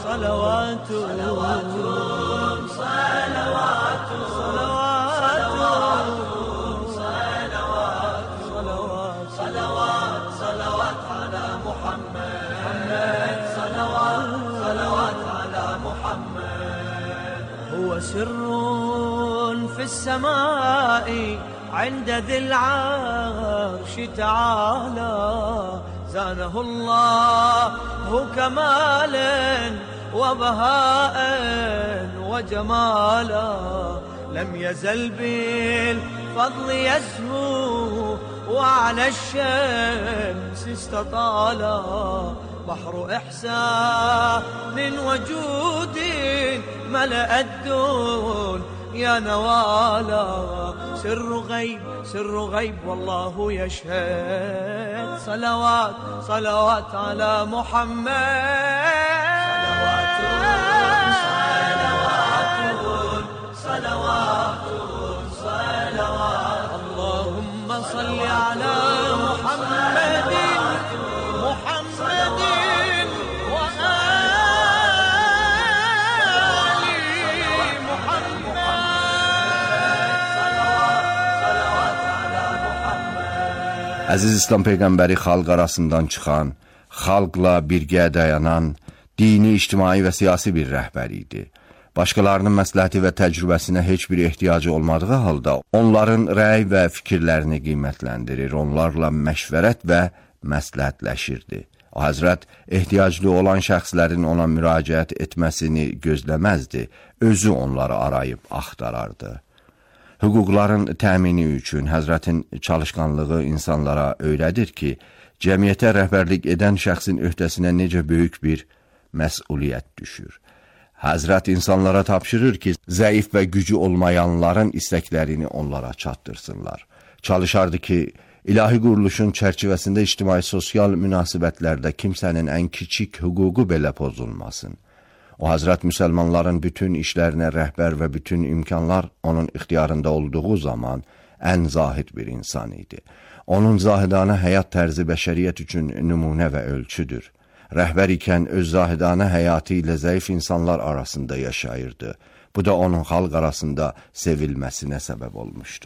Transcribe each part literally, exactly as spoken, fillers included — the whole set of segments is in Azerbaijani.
صلوات صلوات صلوات صلوات صلوات صلوات صلوات على محمد صلوات صلوات على محمد. هو سر في السماء عند ذي العرش تعالى، زانه الله كمالا وبهاء وجمالا، لم يزل بالفضل يزهو وعلى الشمس استطالا، بحر إحسان وجود ملأ الدون يا نوالا، سر غيب سر غيب والله يشهد، صلوات صلوات على محمد. صلوات صلوات صلوات اللهم صل على محمد محمد Əziz İslam Peyğəmbəri xalq arasından çıxan, xalqla birgə dayanan, dini, ictimai və siyasi bir rəhbər idi. Başqalarının məsləhəti və təcrübəsinə heç bir ehtiyacı olmadığı halda, onların rəy və fikirlərini qiymətləndirir, onlarla məşvərət və məsləhətləşirdi. O həzrət ehtiyaclı olan şəxslərin ona müraciət etməsini gözləməzdi, özü onları arayıb axtarardı. Hüquqların təmini üçün həzrətin çalışqanlığı insanlara öyrədir ki, cəmiyyətə rəhbərlik edən şəxsin öhdəsinə necə böyük bir məsuliyyət düşür. Həzrət insanlara tapşırır ki, zəif və gücü olmayanların istəklərini onlara çatdırsınlar. Çalışardı ki, ilahi quruluşun çərçivəsində ictimai-sosial münasibətlərdə kimsənin ən kiçik hüququ belə pozulmasın. O həzrət müsəlmanların bütün işlərinə rəhbər və bütün imkanlar onun ixtiyarında olduğu zaman ən zahid bir insan idi. Onun zahidanə həyat tərzi bəşəriyyət üçün nümunə və ölçüdür. Rəhbər ikən öz zahidanə həyatı ilə zəif insanlar arasında yaşayırdı. Bu da onun xalq arasında sevilməsinə səbəb olmuşdu.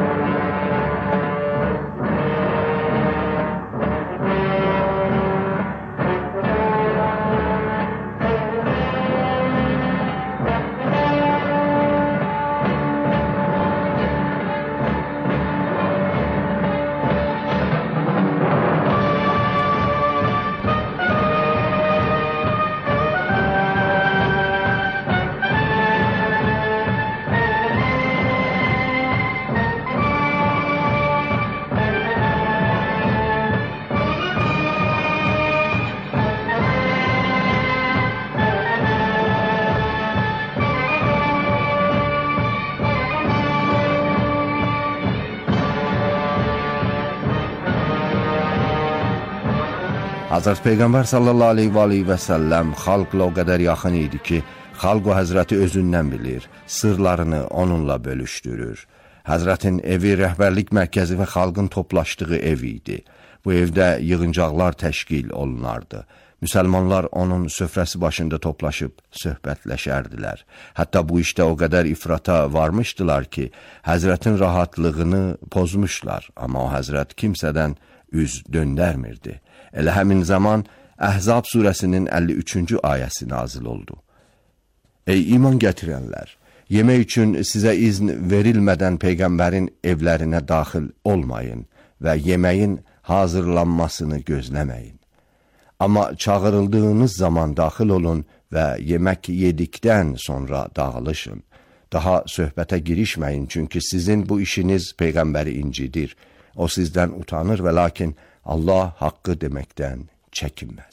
Hazret Peyğəmbər sallallahu aleyhi və aleyhi və səlləm xalqla o qədər yaxın idi ki, xalq o həzrəti özündən bilir, sırlarını onunla bölüşdürür. Həzrətin evi rəhbərlik mərkəzi və xalqın toplaşdığı ev idi. Bu evdə yığıncaqlar təşkil olunardı. Müsəlmanlar onun süfrəsi başında toplaşıb söhbətləşərdilər. Hətta bu işdə o qədər ifrata varmışdılar ki, həzrətin rahatlığını pozmuşlar, amma o həzrət kimsədən üz döndərmirdi. Elə həmin zaman Əhzab surəsinin əlli üçüncü ayəsi nazil oldu. Ey iman gətirənlər! Yemək üçün sizə izn verilmədən Peyğəmbərin evlərinə daxil olmayın və yeməyin hazırlanmasını gözləməyin. Amma çağırıldığınız zaman daxil olun və yemək yedikdən sonra dağılışın. Daha söhbətə girişməyin, çünki sizin bu işiniz Peyğəmbəri incidir. O sizdən utanır və lakin Allah haqqı deməkdən çəkinməz.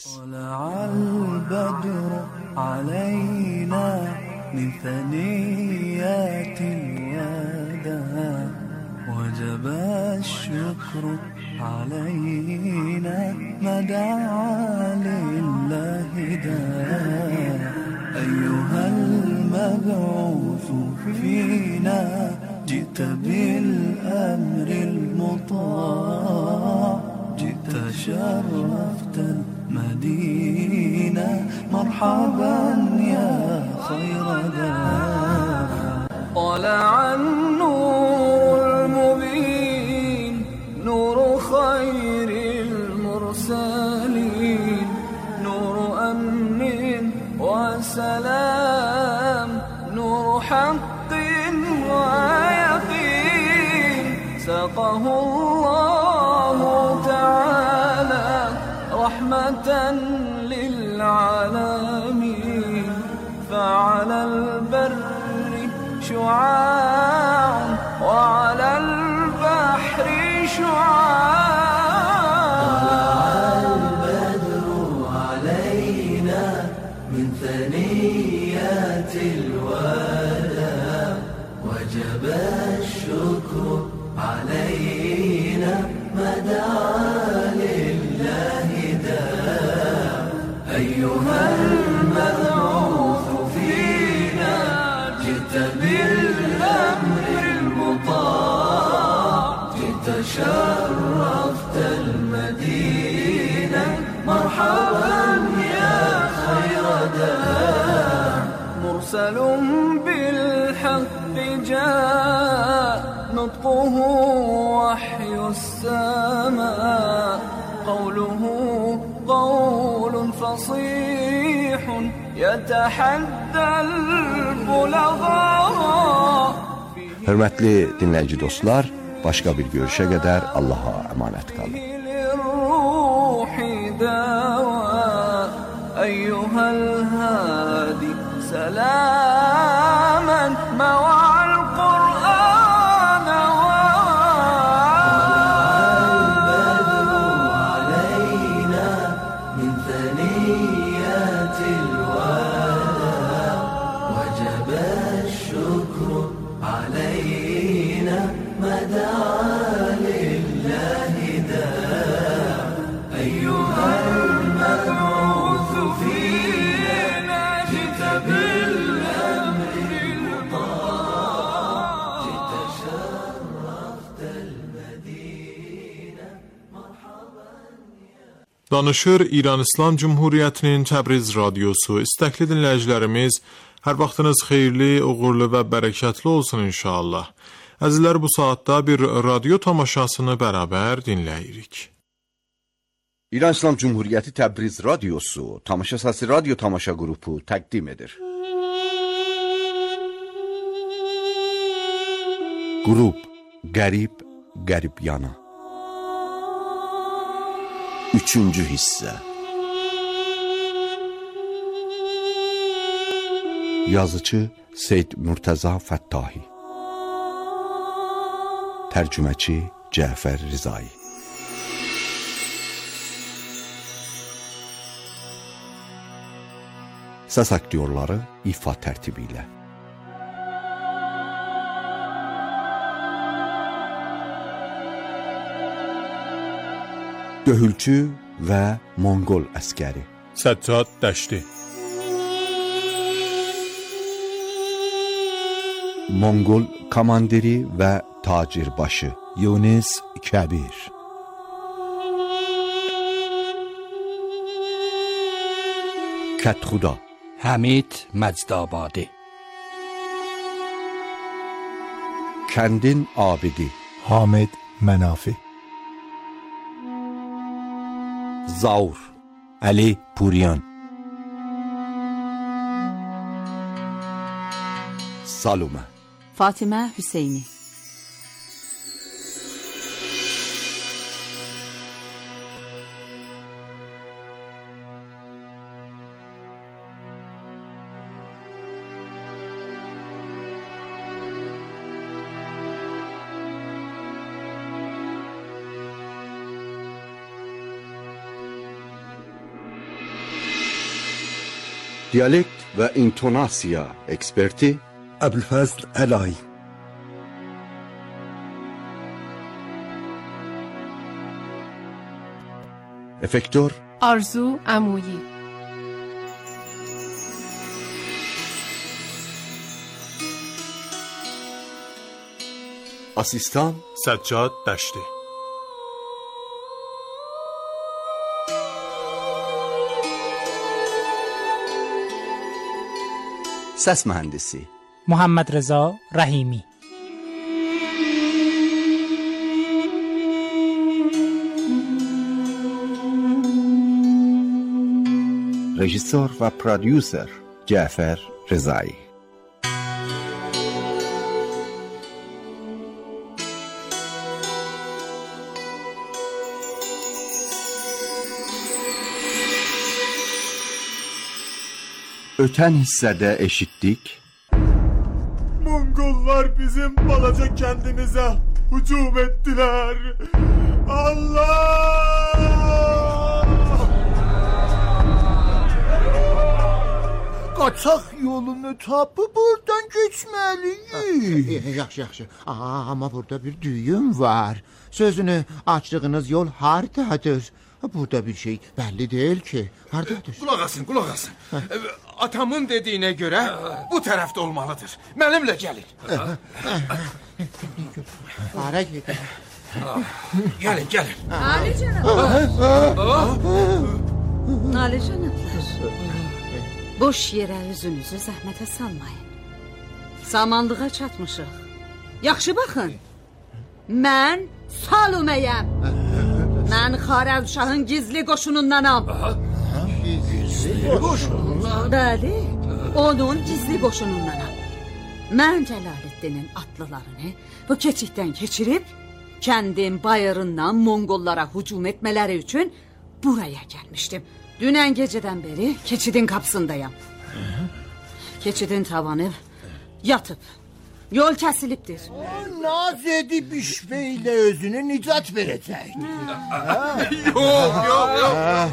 جئت بالأمر المطاع جئت شرفت مدينة مرحبا يا خير دار. طلع النور المبين نور خير المرسلين، نور أمن وسلام، نور حق ويقين، سقه الله تعالى رحمة للعالمين، فعلى البر شعاع وعلى البحر شعاع. طلع البدر علينا من ثنيات الوداع، وجب الشكر علينا ما دعا لله داع. أيها المبعوث فينا جئت بالأمر المطاع، جئت شرفت المدينة مرحبا يا خير داع. مرسل بالحق جاء نطقه وحي السماء، قوله قول فصيح يتحدى البلغاء. Hörmətli dinləyici dostlar, başqa bir görüşə qədər Allaha əmanət qalın. أيها الهادي سلاما مع القرآن. البدر علينا من ثنيات الوداع، وجب الشكر علينا ما دعا لله داع. أيها المبعوث فينا جئت بالأمر المطاع، جئت شرفت المدينة مرحبا. Danışır İran İslam Cumhuriyyətinin Təbriz radiosu. İstəkli dinləyicilərimiz, hər vaxtınız xeyirli, uğurlu və bərəkətli olsun inşallah. Əzizlər, bu saatda bir radio tamaşasını bərabər dinləyirik. İran İslam Cumhuriyyəti Təbriz radiosu, Tamaşa Səsi radyo tamaşa qrupu təqdim edir. Qrup Qərib, Qərib Yana. Üçüncü hissə. Yazıcı Seyd Murtəza Fəttahi. Tərcüməçi Cəfər Rizai. Səs aktyorları ifa tərtibi ilə. Döhülçü və Monqol əskəri. Səccad Dəşti. Monqol komandiri və tacirbaşı Yunus Kəbir. Kətxuda Hamid Məcdabadi. Kəndin abidi Hamid Mənafi. Zaur Ali Puriyan. Salumə Fatimə Hüseyni. Dialekt və intonasiya eksperti Əbülfəzl Əlay. Efektör Arzu Əmuyi. Asistan Səccad Dəşti. Səs mühəndisi محمد رضا رحیمی. rejissor və prodüser Cəfər Rızai. Ötən hissədə eşitdik. Mongollar bizim balaca kendimize hücum ettiler. Allah! Qaçaq yolunu tapıb buradan keçməliyik. Yaxşı, yaxşı. Aa, amma burada bir düyüm var. Sözünü açdığınız yol hardadır? Burada bir şey belli değil ki. Hardadır? Qulaq asın, qulaq asın. Atamın dediyinə görə bu tərəfdə olmalıdır. Mənimlə gəlin. Hara gedin? Gəlin, gəlin. Ali cənablar. Ali cənablar. Boş yerə üzünüzü zəhmətə salmayın. Samanlığa çatmışıq. Yaxşı baxın. Mən Saluməyəm. Mən Xarəzşahın gizli qoşunundanam. Gizli qoşun? Bəli, onun gizli qoşunundanam. Mən Cəlaləddinin atlılarını bu keçiddən keçirib, kəndin bayırından Monqollara hücum etmələri üçün buraya gəlmişdim. Dünən gecədən beri keçidin qapısındayam. Keçidin tavanı yatıb. Yol kəsilibdir. Naz edib işbeylə özünü nicat verəcəkdir. Yox, yox, yox.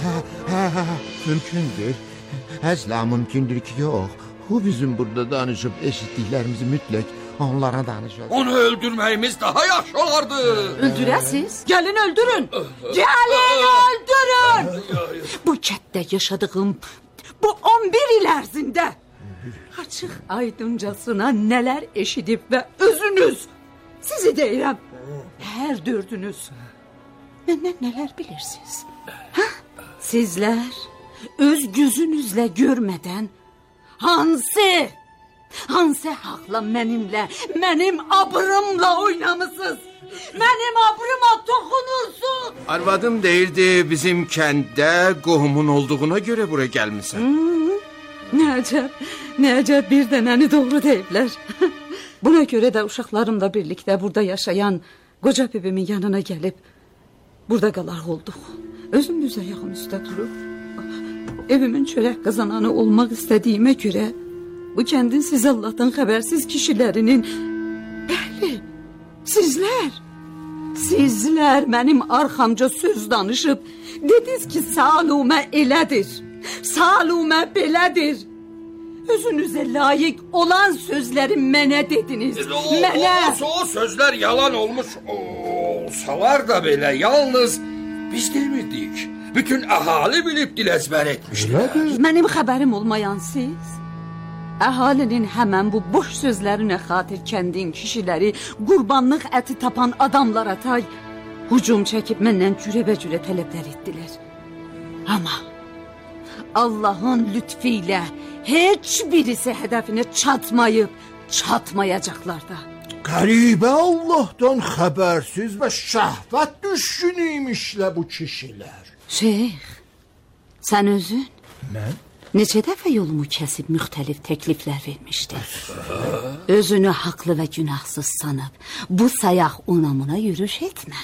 Mümkündür. Əsla mümkündür ki, yox. O bizim burada danışıb eşitdiklərimizi mütləq onlara danışır. Onu öldürməyimiz daha yaxşı olardı. Öldürəsiz? Gəlin öldürün. Gəlin öldürün. Bu kətdə yaşadığım bu on bir il ərzində açıq aydıncasına nələr eşidib və özünüz, sizi deyirəm, hər dördünüz məndən nələr bilirsiniz? Hə? Sizlər öz gözünüzlə görmədən hansı, hansı haqla mənimlə, mənim abrımla oynamısınız? Mənim abrıma toxunursun. Arvadım deyirdi bizim kəndə qohumun olduğuna görə buraya gəlmisən. Hmm, nə əcəb, nə əcəb bir dənəni doğru deyiblər. Buna görə də uşaqlarımla birlikdə burada yaşayan qoca bibimin yanına gəlib burada qalarıq olduq. Özümüz ayağım üstə durub evimin çörək qazananı olmaq istədiyimə görə bu kəndin siz Allahdan xəbərsiz kişilərinin, bəli, sizlər, sizlər mənim arxamca söz danışıb dediniz ki, Salumə elədir, Salumə belədir. Özünüzə layiq olan sözləri mənə dediniz. O, mənə. O, o sözlər yalan olmuş olsalar da belə yalnız biz bilmirdik. Bütün əhali bilib dil əzbər etmişlər. Mənim xəbərim olmayan siz, əhalinin həmən bu boş sözlərinə xatir kəndin kişiləri qurbanlıq əti tapan adamlara tay hücum çəkib məndən cürəbə-cürə tələblər etdilər. Amma Allahın lütfi ilə heç birisi hədəfinə çatmayıb, çatmayacaqlar da. Qəribə Allahdan xəbərsiz və şəhvət düşkünü imişlər bu kişilər. Şeyx, sən özün? Mən? Neçə dəfə yolumu kəsib müxtəlif təkliflər vermişdir. Özünü haqlı və günahsız sanıb, bu sayaq unamına yürüş etmə.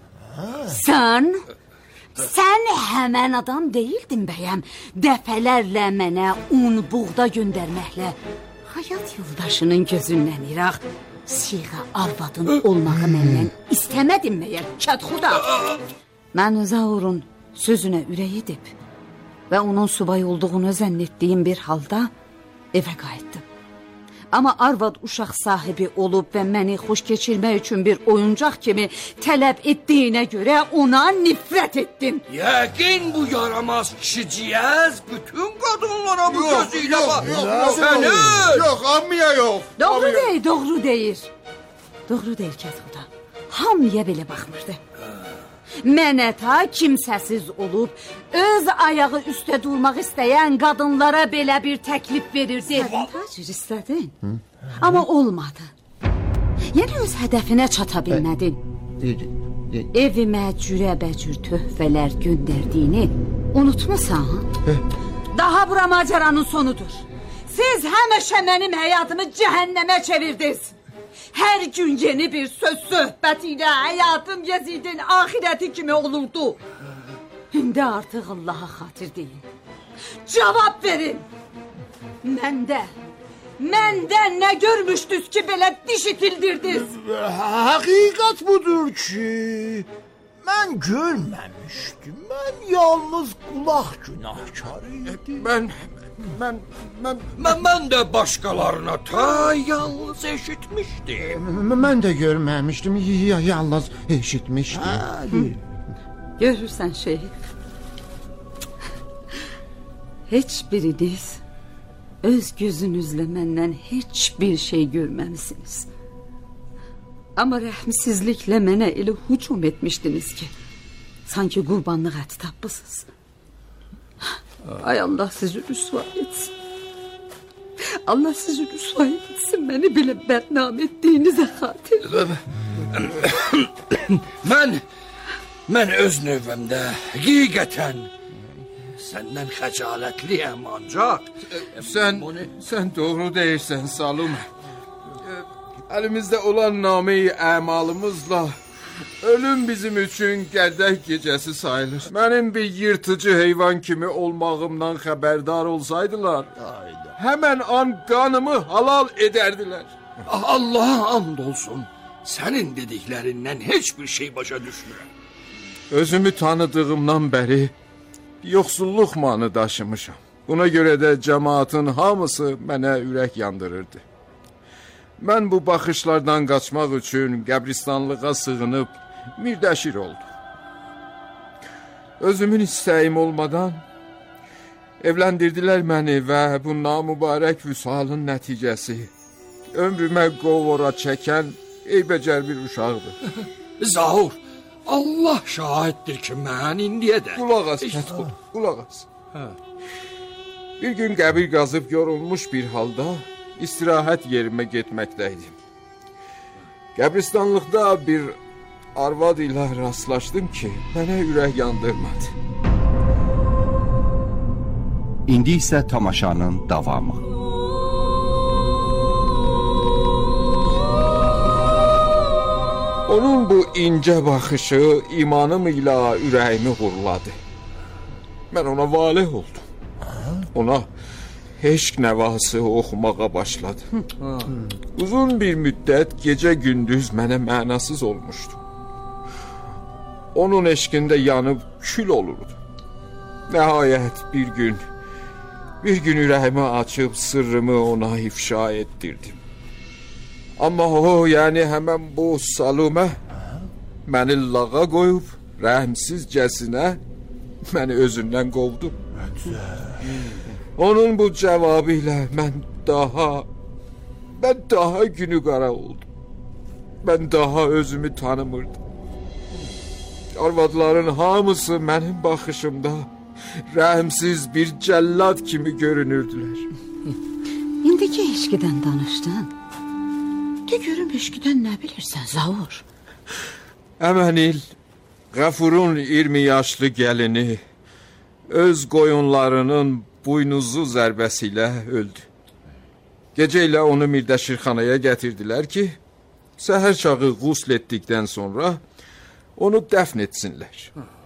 Sən, sən həmən adam deyildin bəyəm, dəfələrlə mənə un, buğda göndərməklə həyat yoldaşının gözündən iraq siğə arvadın olmağı məndən istəmədin məyər, kədxuda? Mən Zaurun sözünə ürək edib və onun subay olduğunu zənn etdiyim bir halda evə qayıtdım. Amma arvad uşaq sahibi olub və məni xoş keçirmək üçün bir oyuncaq kimi tələb etdiyinə görə ona nifrət etdim. Yəqin bu yaramaz kişiciyəz bütün qadınlara bu gözüyle bak. Səni! Yox, ammiya yox. Doğru deyir, doğru deyir. Doğru deyir Kətxuda. Hamıya belə baxmırdı. Mənə ta kimsəsiz olub, öz ayağı üstə durmaq istəyən qadınlara belə bir təklif verirdi. Sən tacir istədin, Hı? amma olmadı. Yəni öz hədəfinə çata bilmədin. Evimə cürəbəcür töhfələr göndərdiyini unutmasan? Daha bura maceranın sonudur. Siz həmişə mənim həyatımı cəhənnəmə çevirdiniz. Hər gün yeni bir söz söhbət ilə həyatım Yezidin ahirəti kimi olurdu. İndi artıq Allaha xatir deyin. Cavab verin. Məndə, məndə nə görmüşdünüz ki, belə diş itildirdiniz? Həqiqət budur ki, mən görməmişdim. Mən yalnız qulaq günahkarı idim. Mən... Mən, mən, mən, mən də başqalarına ta yalnız eşitmişdim. Mən də görməmişdim, yalnız eşitmişdim. Görürsən Şeyh, heç biriniz öz gözünüzlə məndən heç bir şey görməmisiniz. Amma rəhmsizliklə mənə elə hücum etmişdiniz ki, sanki qurbanlıq əti tapmışsınız. Ay Allah sizi rüsva etsin. Allah sizi rüsva etsin, məni belə bədnam etdiyinizə xatir. Mən, mən öz növbəmdə həqiqətən səndən xəcalətliyəm ancaq. Sən, sən doğru deyirsən Salome. Əlimizdə olan nameyi əmalımızla ölüm bizim üçün gərdək gecəsi sayılır. Mənim bir yırtıcı heyvan kimi olmağımdan xəbərdar olsaydılar, həmən an qanımı halal edərdilər. Allaha and olsun, sənin dediklərindən heç bir şey başa düşmürəm. Özümü tanıdığımdan bəri yoxsulluq manı daşımışam. Buna görə də cəmaatın hamısı mənə ürək yandırırdı. Mən bu baxışlardan qaçmaq üçün qəbristanlığa sığınıb Mirdəşir oldum. Özümün istəyim olmadan evləndirdilər məni və bu namübarək vüsalın nəticəsi ömrümə qovora çəkən eybəcər bir uşaqdır. Zahur, Allah şahiddir ki, mən indiyə də... Qulaq as, Kətxud, qulaq as. Bir gün qəbir qazıb yorulmuş bir halda istirahət yerimə getməkdəydim. Qəbristanlıqda bir arvad ilə rastlaşdım ki, mənə ürək yandırmadı. İndi isə tamaşanın davamı. Onun bu incə baxışı imanım ilə ürəyimi hurladı. Mən ona valeh oldum. Ona eşq nəvası oxumağa başladı. Uzun bir müddət gecə-gündüz mənə mənasız olmuşdu. Onun eşqində yanıb kül olurdu. Nəhayət bir gün, bir gün ürəyimi açıb sırrımı ona ifşa etdirdim. Amma o, yəni həmən bu Salome məni lağa qoyub, rəhmsizcəsinə məni özündən qovdu. Onun bu cavabı ilə mən daha, mən daha günü qara oldum. Mən daha özümü tanımırdım. Arvadların hamısı mənim baxışımda rəhmsiz bir cəllad kimi görünürdülər. İndiki eşqidən danışdın. De görüm eşqidən nə bilirsən, Zavur? Həmən il Qəfurun iyirmi yaşlı gəlini öz qoyunlarının buynuzu zərbəsi ilə öldü. Gecə ilə onu Mirdəşirxanaya gətirdilər ki, səhər çağı qusl etdikdən sonra onu dəfn etsinlər.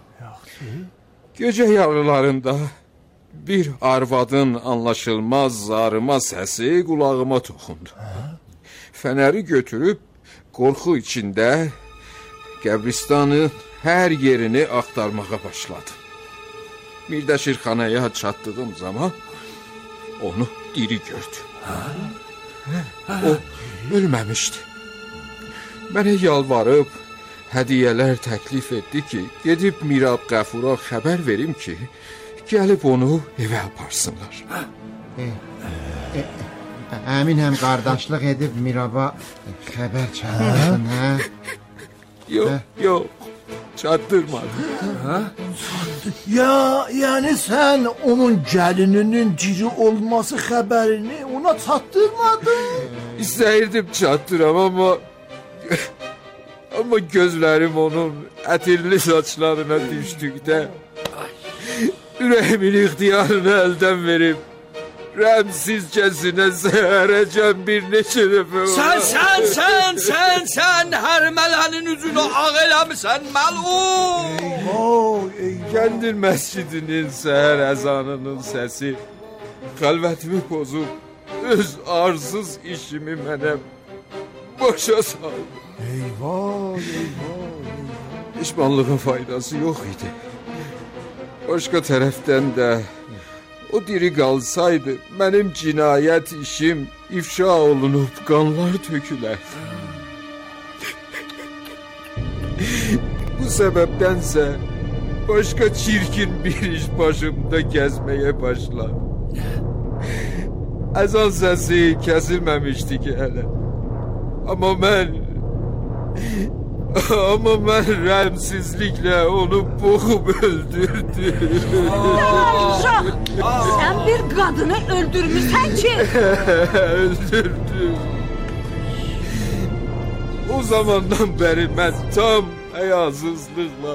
Gecə yarılarında bir arvadın anlaşılmaz zarıma səsi qulağıma toxundu. Fənəri götürüb qorxu içində qəbristanın hər yerini axtarmağa başladım. Mirdəşirxanaya çatdığım zaman onu diri gördüm. O ölməmişdi. Mənə yalvarıb hədiyələr təklif etdi ki, gedib Mirab Qəfura xəbər verim ki, gəlib onu evə aparsınlar. Əmin həm qardaşlıq edib Miraba xəbər çağırsın, hə? Yox, yox. çattırmadım. Ha? Ya yani sen onun gelininin diri olması haberini ona çattırmadın. İsteyirdim çattıram ama ama gözlerim onun etirli saçlarına düştükte yüreğimin ihtiyarını elden verip remsizcesine zehərəcəm bir neçə dəfə. Sən, sən, sən, sən, sən hər mələnin üzünü ağ eləmisən, məlum. Eyvah, eyvah. Kəndir məscidinin səhər əzanının səsi xəlvətimi pozub, öz arsız işimi mənə başa saldı. Eyvah, eyvah, eyvah. Pişmanlığın faydası yox idi. Başqa tərəfdən də o diri qalsaydı, mənim cinayət işim ifşa olunub, qanlar tökülərdi. Bu səbəbdənsə başqa çirkin bir iş başımda gəzməyə başlar. Əzan səsi kəsilməmişdi ki hələ. Amma mən Amma mən rəmsizliklə onu boğub öldürdüm. Sen bir kadını öldürmüşsən ki. Öldürdüm. O zamandan bəri mən tam həyasızlıqla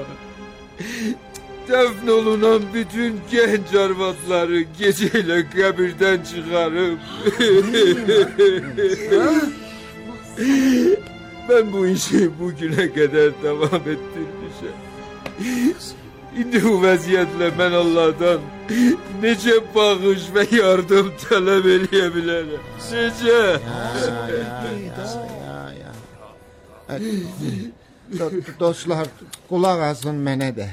dəfn olunan bütün genç arvadları gecə ilə qəbirdən çıxarıb ben bu işi bugüne kadar devam ettirmişim. İndi bu vəziyyətlə mən Allah'tan necə bağış və yardım tələb eləyə Necə? Dostlar, qulaq asın mənə də.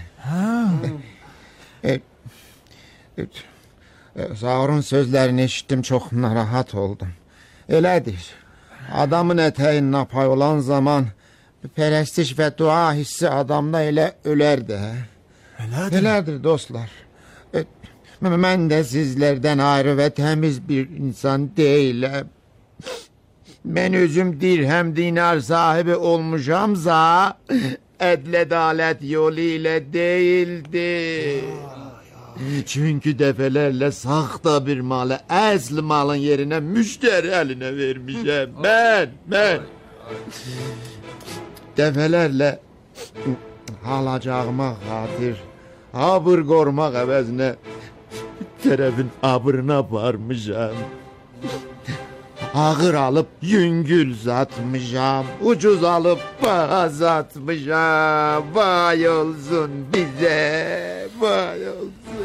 Zaurun sözlərini eşitdim, çox narahat oldum. Elədir. Adamın ətəyin napay olan zaman pərəstiş və dua hissi adamda elə ölər də. Elədir. Elədir dostlar. E, mən də sizlərdən ayrı və təmiz bir insan deyiləm. Mən özüm dirhəm dinar sahibi olmuşamsa ədl-ədalət yolu ilə deyildi. Çünkü defelerle saxta bir malı əsl malın yerine müşteri eline vermişəm. Ben, ben. Defelerle alacağıma xatir abır qormaq əvəzinə tərəfin abırına varmışam. Ağır alıp yüngül satmışam, ucuz alıp baha satmışam. Vay olsun bize, vay olsun.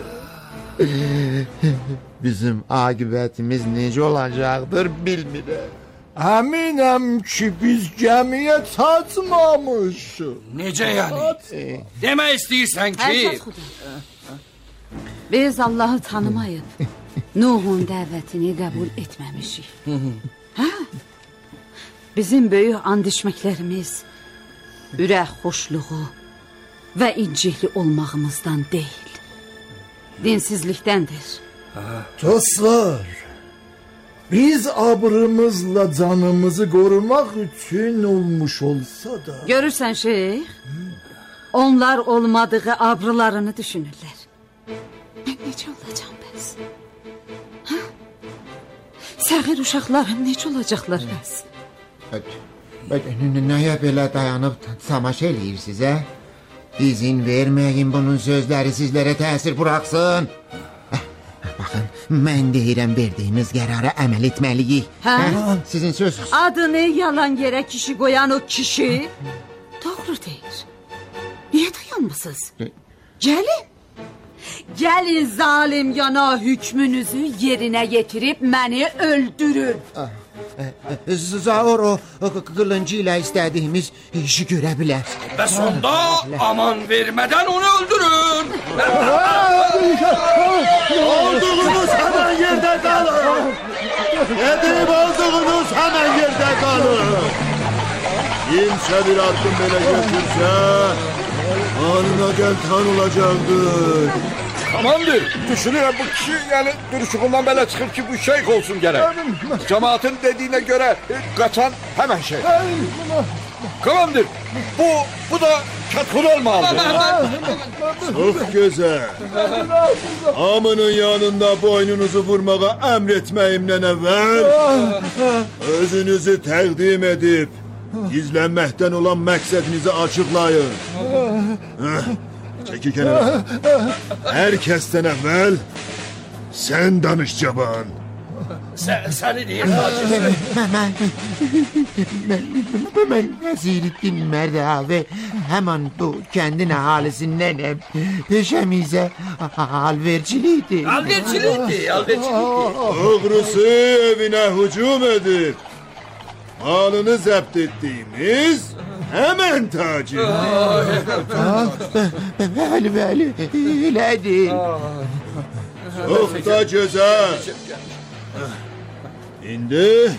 Bizim akıbetimiz necə olacaqdır bilmirəm. Əminəm ki biz gəmiyə çatmamışıq. Necə yəni? Demək istəyirsən ki? Biz Allah'ı tanımayıb Nuhun dəvətini qəbul etməmişik. Hə? Bizim böyük and içməklərimiz ürək xoşluğu və incikli olmağımızdan deyil, dinsizlikdəndir. Dostlar, biz abrımızla canımızı korumak için olmuş olsa da... Görürsən şeyh, onlar olmadığı abrılarını düşünürlər. Mən necə olacağım bəs? Hə? Səğir uşaqlarım necə olacaqlar bəs? Nəyə belə dayanıb tamaşa eləyirsiniz, hə? İzin verməyin bunun sözləri sizlərə təsir buraxsın. Baxın, mən deyirəm verdiyimiz qərara əməl etməliyik. Hə? Sizin sözünüz. Adını yalan yerə kişi qoyan o kişi doğru deyir. Niyə dayanmısınız? Gəlin. Gəlin zalim yana hükmünüzü yerinə getirib məni öldürün. Zaur o qılıncı ilə istədiyimiz işi görə bilər. Və sonda aman vermədən onu öldürün. Olduğunuz hemen yerde kalın. Edip olduğunuz hemen yerde kalın. Kimse bir adım belə götürsə anına gel tanılacaqdır. Tamamdır. Düşünürəm bu kişi yani duruşuğundan belə çıxır ki bu şeyh olsun gerek. Cemaatin dediğine göre kaçan hemen şey. Komandir, bu, bu da Kətkul olmalıdır. Çok güzel. Hamının yanında boynunuzu vurmağa emretmeyimden evvel özünüzü təqdim edip gizlenmekten olan məqsədinizi açıqlayın. Çekil kenara. Herkesten evvel sen danış Caban. Sen, seni deyir Hacı. Mən, mən, mən Nəsiruddin Mərdavi həman bu kəndin əhalisindən peşəmizə alverçilikdir. Alverçilikdir, alverçilikdir. Doğrusu evine hücum edip malını zept ettiğimiz hemen tacir. Bəli, bəli, elədir. Çok da güzel. İndi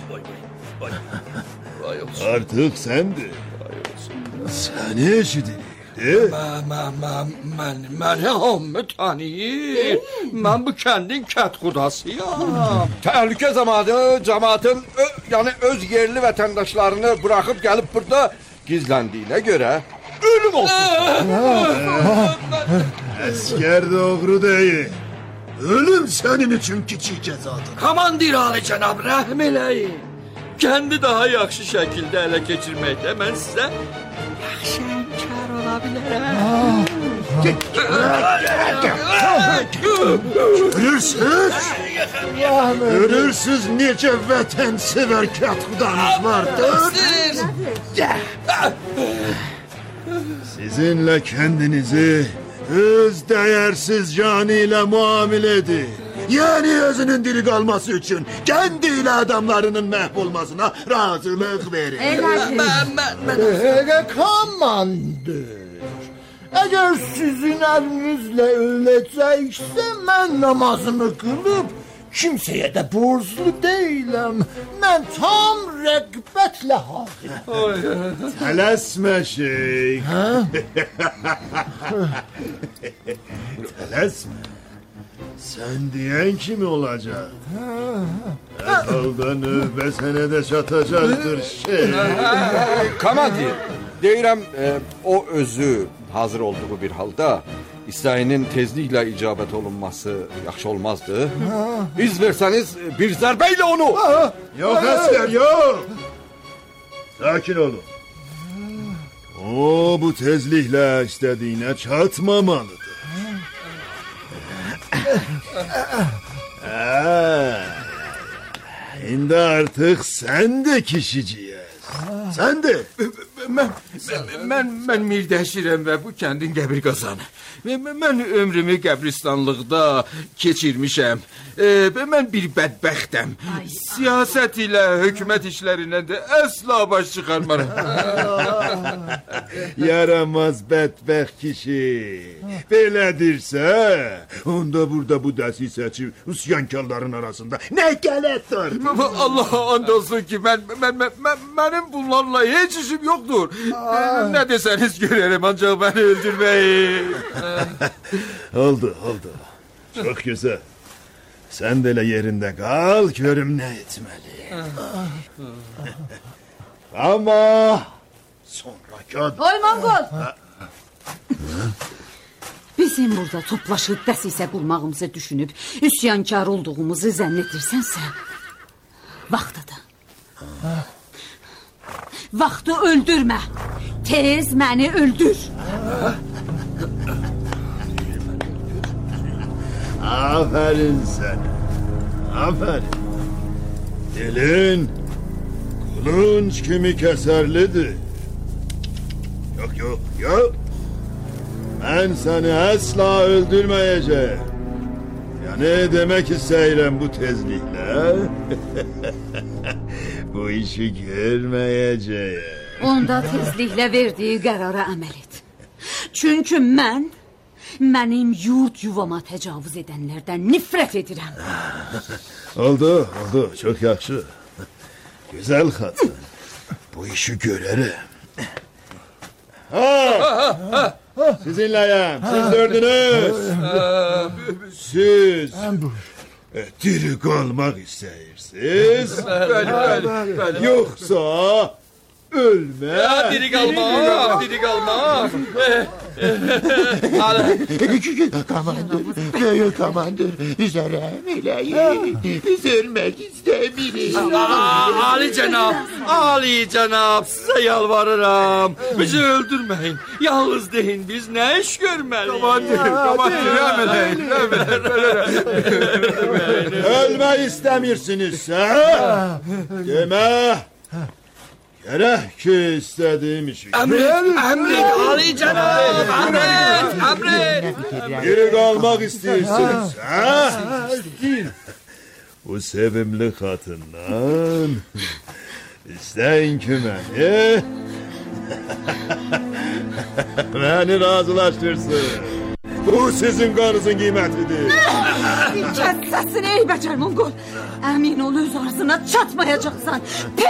artık sendir. Seni eşidildi. Mən, mən, mən, mən, məni hamı tanıyır. Mən bu kəndin kətxudasıyam. Təhlükə zamanı cəmaatın, yəni öz yerli vətəndaşlarını bırakıp gelip burada gizlendiyine göre ölüm olsun. Asker doğru değil. Ölüm senin için küçük cezadır. Komandir Ali cənab, rəhm eləyin. Kendi daha yaxşı şəkildə ələ keçirməkdə mən sizə yaxşı həmkar ola bilərəm. Görürsünüz? Görürsünüz necə vətənsever kətxudanız vardır. Sizinle kendinizi öz değersiz canıyla muamele edin. Yani özünün diri kalması için kendiyle adamlarının mahvolmasına razılık verin. Komandır, eğer sizin elinizle ölecekse ben namazımı kılıp kimseye de borçlu değilim. Ben tam rəqbətle hazırım. Tələsmə şeyh. Tələsmə. Sen diyen kimi olacak? Əvvəldə növbə sənə də çatacaktır şey. Komandir, deyirəm e, o özü hazır olduğu bir halda İsrail'in tezlikle icabet olunması yaxşı olmazdı. İz verseniz bir zərbəyle onu. Yok asker yok. Sakin olun. O bu tezlikle istediğine çatmamalıdır. Şimdi artık sen de kişiciyiz. Sen de. Mən, mən, mən Mirdəşirəm və bu kəndin qəbir qazanı. Mən ömrümü qəbristanlıqda keçirmişəm. E, mən bir bədbəxtəm. Siyasət ilə, hökumət işlərindən də əsla baş çıxarmaram. Yaramaz bədbəxt kişi. Belədirsə, onda burada bu dəsisəçi üsyankarların arasında nə gələtdir? Allah'a and olsun ki, mən, mən, mən, mənim bunlarla heç işim yoktur. Ne deseniz görerim, ancak beni öldürmeyin. Oldu, oldu. Çok güzel. Sen de yerinde kal, görüm ne etmeli. Ama sonra kad... Oy Mongol! Bizim burada toplaşıb dəsisə qurmağımızı düşünüb üsyankar olduğumuzu zənn edirsənsə, vaxtıdır. Vaxtı öldürmə. Tez məni öldür. Aferin sen. Aferin. Dilin kılınç kimi keserlidir. Yok yok yok. Ben seni asla öldürmeyeceğim. Ya ne demek isteyirəm bu tezlikle? Bu işi görmeyeceğim. Onda tezliklə verdiyi qərara əməl et. Çünki mən mənim yurt yuvama təcavüz edənlərdən nifrət edirəm. Oldu, oldu. Çok yaxşı. Güzel kadın. Bu işi görerim. Ha! Sizinleyim. Siz dördünüz. Siz diri kalmak isteyirsiniz. Yoksa ölme. Ya, diri kalma, diri kalma. Komandır, büyük komandır, üzerem eləyin. Biz ölmek istemirik. Ali Cenab, Ali Cenab, size yalvarırım. Bizi öldürmeyin. Yalnız deyin, biz ne iş görmeliyiz? Komandır, komandır, rahmeleyin, rahmeleyin. Ölme istemirsiniz ha? Deme. Gerek ki istediğim işi. Emret, emret Ali Cenab, emret, emret. Geri kalmak istiyorsunuz ha? Bu sevimli kadından isteyin ki beni beni razılaştırsın. Bu sizin kanınızın kıymetidir. Kes sesini ey becer Mongol. Emin ol öz arzına çatmayacaksan.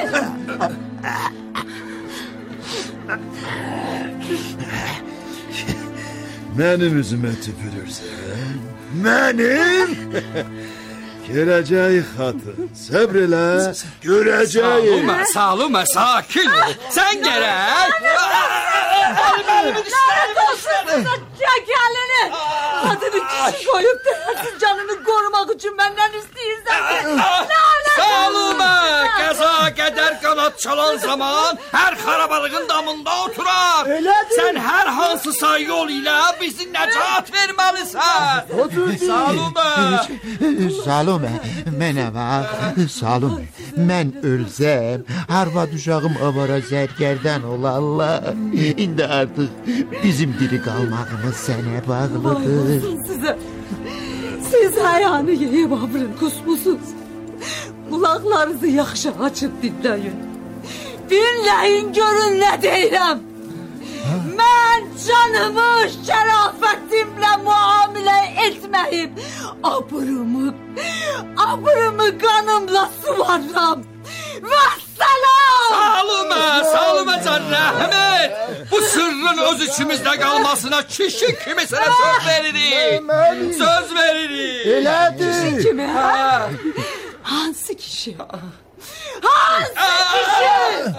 Benim üzüme tüpürürsen benim geleceği hatın sabreyle göreceği. Salume, salume, sakin ol. Sen gerek. Lanet olsun size gelini. Kadını kişi koyup değersiz canını korumak için benden istiyorsan. Salume, kaza keder kanat çalan zaman her karabalığın damında oturar. Sen her hansısa yol ile bizi necat vermelisin. Salume. Salume, mənə bax, Salume, mən ölsəm, arvad uşağım avara sərgərdən olarlar. İndi artıq bizim diri qalmağımız sənə bağlıdır. Size, siz ayağını yeyip abrın kusmusuz. Kulaklarınızı yaxşı açıp dinleyin. Dinleyin görün ne deyirəm. Ben canımı şerafetimle muamele etmeyip abrımı, abrımı kanımla sıvarram. Vesselam! Salume, Salume can rahmet. Bu sırrın öz içimizde kalmasına kişi kimisine söz veririk. Söz veririk. Kişi kimi ha? Hansı kişi? Hansı kişi?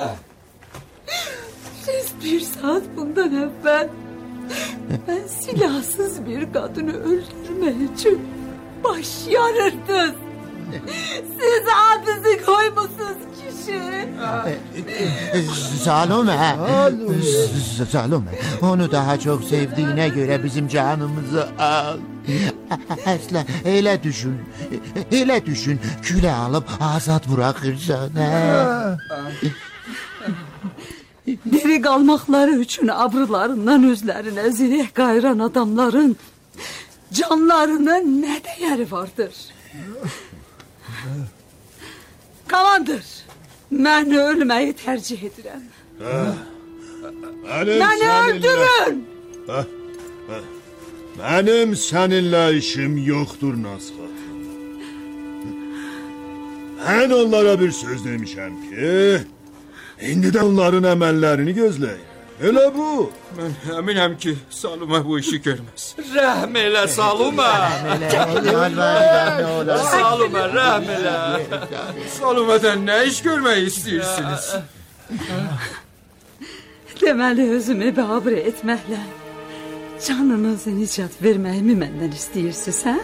Siz bir saat bundan evvel ben silahsız bir kadını öldürmek için baş yarırdınız. Siz adınızı koymuşsunuz kişi. Salume, Salume, onu daha çok sevdiğine göre bizim canımızı al. Asla öyle düşün, öyle düşün, küle alıp azat bırakırsan. Diri kalmakları için abrılarından özlerine zireh kayran adamların canlarının ne değeri vardır? Kalandır. Ben ölmeyi tercih ederim. Benim Beni seninle- öldürün. Ha, ha. Benim seninle işim yoktur Nazhat. Ben onlara bir söz demişim ki indi de onların emellerini gözleyin. Öyle bu. Ben eminim ki Salume bu işi görmez. Rahmeyle Salume. Salume rahmeyle. Salume'den ne iş görmeyi istiyorsunuz? Demeli özümü babır etmekle canınızı nicat vermeyimi menden istiyorsunuz ha?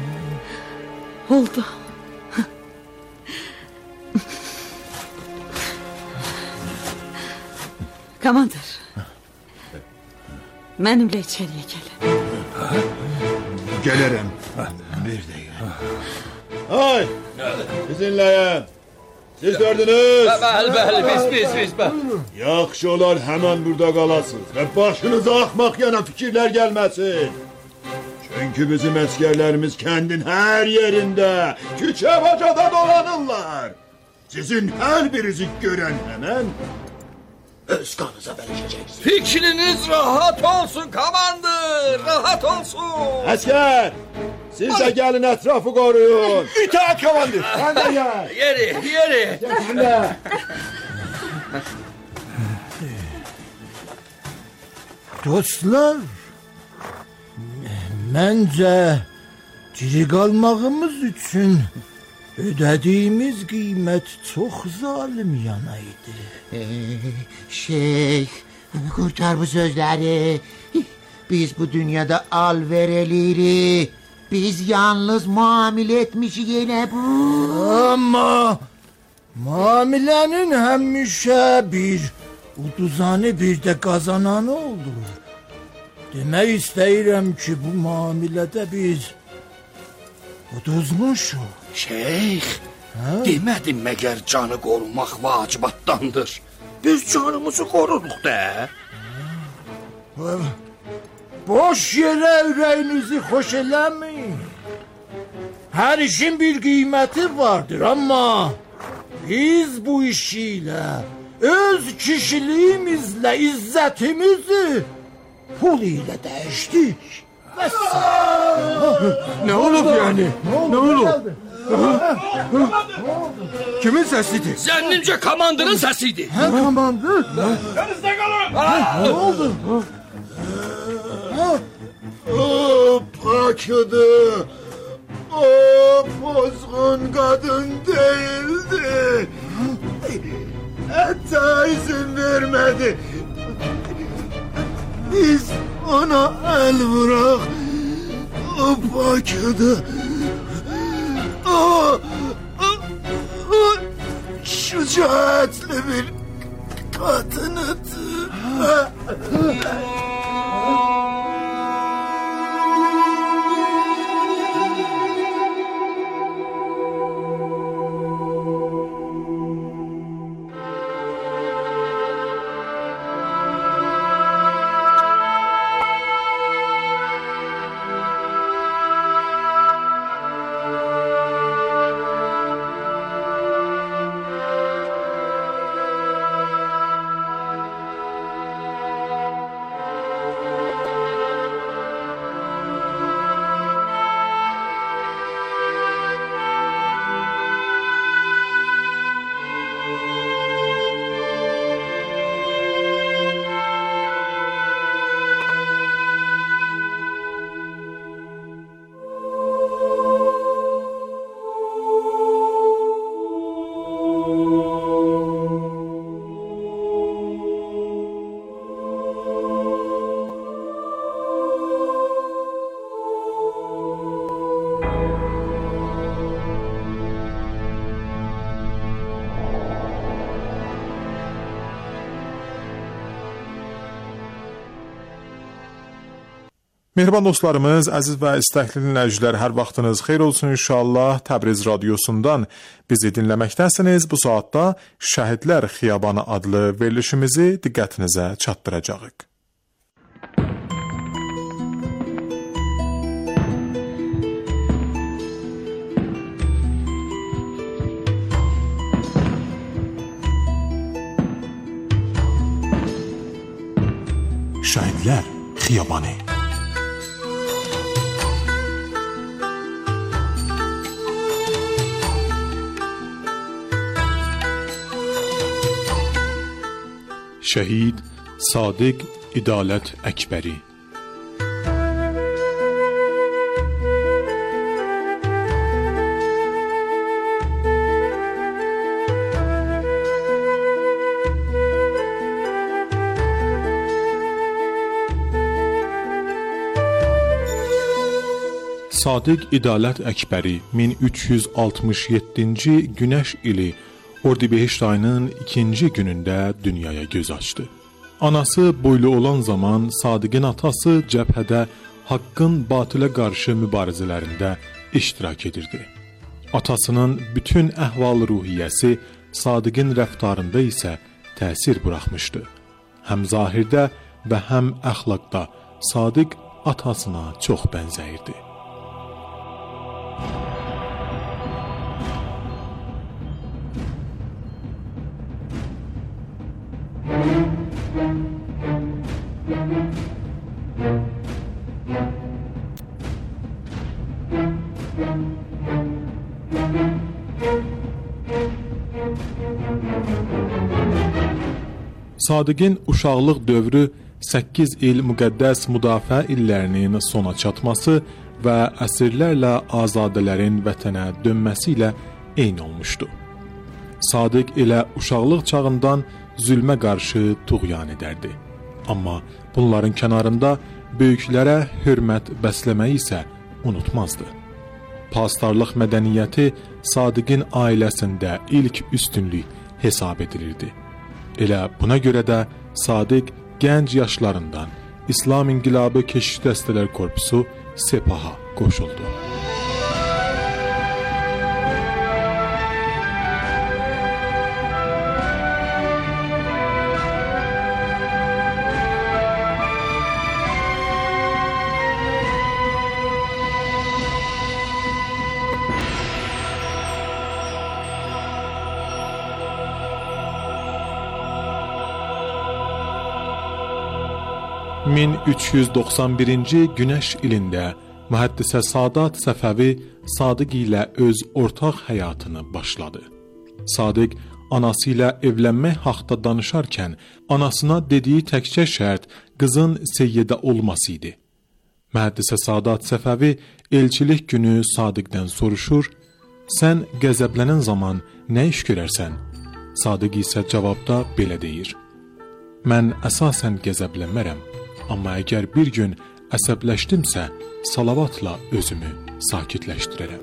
Oldu. Komandır. Benimle içeriye gelin. Gelirim. Bir değil. Hay. Sizinleyim. Siz gördünüz. Bəli, bəli, biz, biz, biz, bəli. Yaxşı olar hemen burada kalasınız ve başınıza akmak yana fikirler gelmesin. Çünkü bizim askerlerimiz kendin her yerinde küçe bacada dolanırlar. Sizin her birinizi gören hemen öz kanınıza verişeceksiniz. Fikriniz rahat olsun komandır, rahat olsun. Asker, siz de gelin etrafı koruyun. İtaat komandır. Sen de gel. Yeri, yeri. Sen de. Dostlar, bence diri kalmağımız için Ödədiyimiz qiymət çox zalimyana idi. Ee, şeyh, kurtar bu sözləri. Biz bu dünyada alver elirik. Biz yalnız muamele etmişik yine bu. Amma muamilənin həmişə bir uduzanı bir də qazananı olur. Demək istəyirəm ki, bu muamilədə biz uduzmuşuq. Şeyx, demədim məgər canı qorumaq vacibatdandır. Biz canımızı qoruduq da. Boş yerə ürəyinizi xoş eləməyin. Hər işin bir qiyməti vardır, amma biz bu işi ilə öz kişiliyimizlə izzətimizi pul ilə dəyişdik. Ne olub yani? Ne olub? Kimin səsidir? Zənnimcə komandının səsidir. Hə, komandı? Yanınızda qalın. Ne oldu? O pakıdı. O bozgun kadın değildi. Hatta izin vermedi. Biz ona el vurak. O pakıdı. O, o, o şücaatli bir kadınıdı. Mehriban dostlarımız, əziz və istəkli dinləyicilər, hər vaxtınız xeyir olsun inşallah. Təbriz radiosundan bizi dinləməkdəsiniz. Bu saatda Şəhidlər Xiyabanı adlı verilişimizi diqqətinizə çatdıracağıq. Şəhidlər Xiyabanı. Şəhid Sadiq İdalət Əkbəri. Sadiq İdalət Əkbəri min üç yüz altmış yeddinci Günəş ili Ordibeşt ayının ikinci günündə dünyaya göz açdı. Anası boylu olan zaman Sadiqin atası cəbhədə haqqın batılə qarşı mübarizələrində iştirak edirdi. Atasının bütün əhval-ruhiyyəsi Sadiqin rəftarında isə təsir buraxmışdı. Həm zahirdə və həm əxlaqda Sadiq atasına çox bənzəyirdi. Sadiqin uşaqlıq dövrü səkkiz il müqəddəs müdafiə illərinin sona çatması və əsirlərlə azadələrin vətənə dönməsi ilə eyni olmuşdu. Sadiq elə uşaqlıq çağından zülmə qarşı tuğyan edərdi. Amma bunların kənarında böyüklərə hörmət bəsləməyi isə unutmazdı. Pastarlıq mədəniyyəti Sadiqin ailəsində ilk üstünlük hesab edilirdi. Elə buna görə də Sadiq gənc yaşlarından İslam İnqilabı Keşiş Dəstələr Korpusu Sepaha qoşuldu. min üç yüz doxsan birinci Günəş ilində Mühəddisə Sadat Səfəvi Sadiq ilə öz ortaq həyatını başladı. Sadiq anası ilə evlənmək haqqında danışarkən anasına dediyi təkcə şərt qızın seyyidə olması idi. Mühəddisə Sadat Səfəvi elçilik günü Sadiqdən soruşur: "Sən qəzəblənən zaman nə iş görərsən?" Sadiq isə cavabda belə deyir: "Mən əsasən qəzəblənmərəm. Amma əgər bir gün əsəbləşdimsə, salavatla özümü sakitləşdirərəm."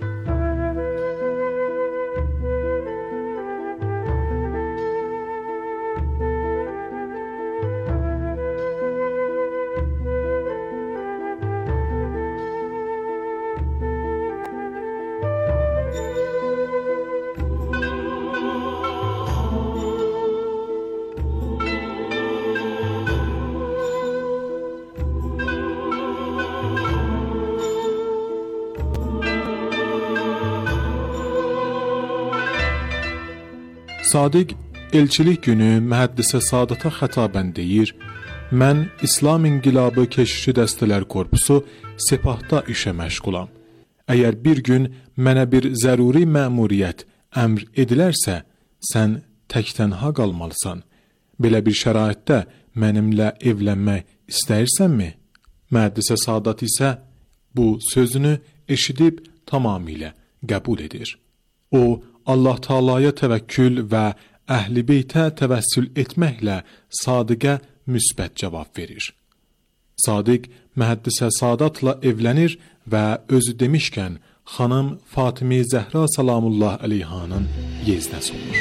Sadiq elçilik günü Mühəddisə Sadata xətabən deyir: "Mən İslam İnqilabı Keşişi Dəstələr Korpusu Sepahda işə məşğulam. Əgər bir gün mənə bir zəruri məmuriyyət əmr edilərsə, sən tək-tənha qalmalısan. Belə bir şəraitdə mənimlə evlənmək istəyirsənmi?" Mühəddisə Sadat isə bu sözünü eşidib tamamilə qəbul edir. O, Allah Taalaya təvəkkül və Əhl-i Beytə təvəssül etməklə Sadiqə müsbət cavab verir. Sadiq Mühəddisə Sadatla evlənir və özü demişkən xanım Fatimi Zəhra salamullah əleyhanın yeznəsi olur.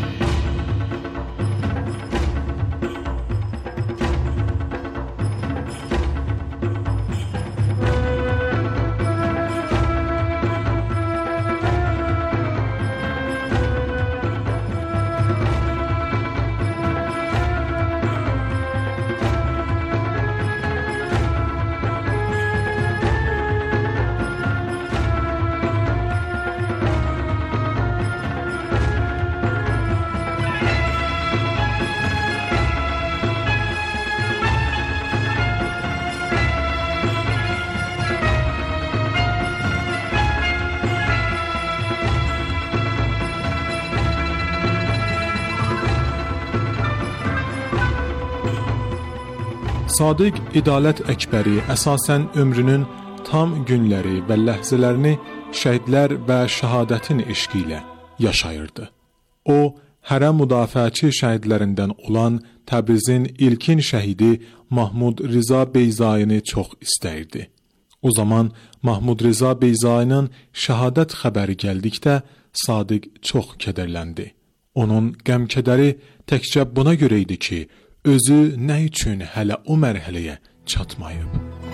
Sadiq İdalət Əkbəri əsasən ömrünün tam günləri və ləhzələrini şəhidlər və şəhadətin eşqi ilə yaşayırdı. O, hərəm müdafiəçi şəhidlərindən olan Təbrizin ilkin şəhidi Mahmud Riza Beyzayini çox istəyirdi. O zaman Mahmud Riza Beyzayinin şəhadət xəbəri gəldikdə Sadiq çox kədərləndi. Onun qəm-kədəri təkcə buna görə idi ki, özü nə üçün hələ o mərhələyə çatmayıb?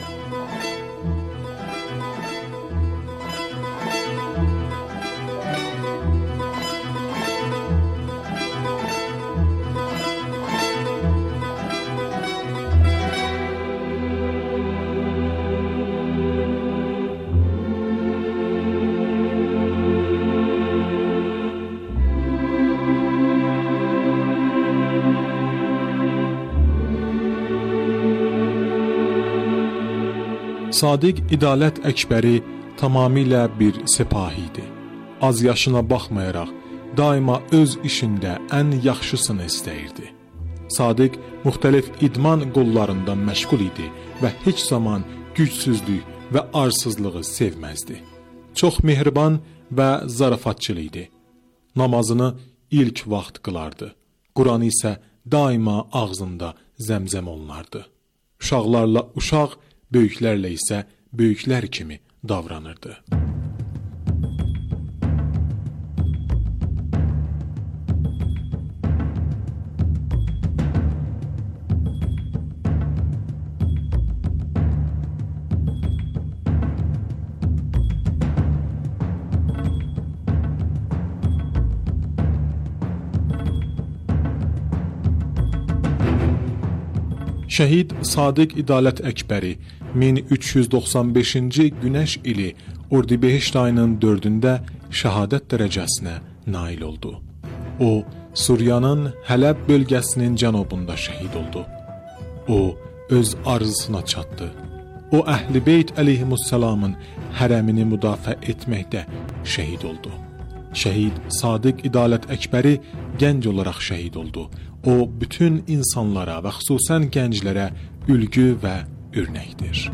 Sadiq İdalət Əkbəri tamamilə bir sepahi idi. Az yaşına baxmayaraq, daima öz işində ən yaxşısını istəyirdi. Sadiq müxtəlif idman qollarında məşğul idi və heç zaman gücsüzlük və arsızlığı sevməzdi. Çox mehriban və zarafatçıl idi. namazını ilk vaxt qılardı. Quranı isə daima ağzında zəmzəm olunardı. Uşaqlarla uşaq, böyüklərlə isə böyüklər kimi davranırdı. Şəhid Sadiq İdalət Əkbəri min üç yüz doxsan beşinci Günəş ili Ordibeheşt ayının dördündə şəhadət dərəcəsinə nail oldu. O, Suriyanın Hələb bölgəsinin cənubunda şəhid oldu. O, öz arzusuna çatdı. O, Əhl-i Beyt əleyhimussalamın hərəmini müdafiə etməkdə şəhid oldu. Şəhid Sadiq İdalət Əkbəri gənc olaraq şəhid oldu. O, bütün insanlara və xüsusən gənclərə ülgü və örnəkdir.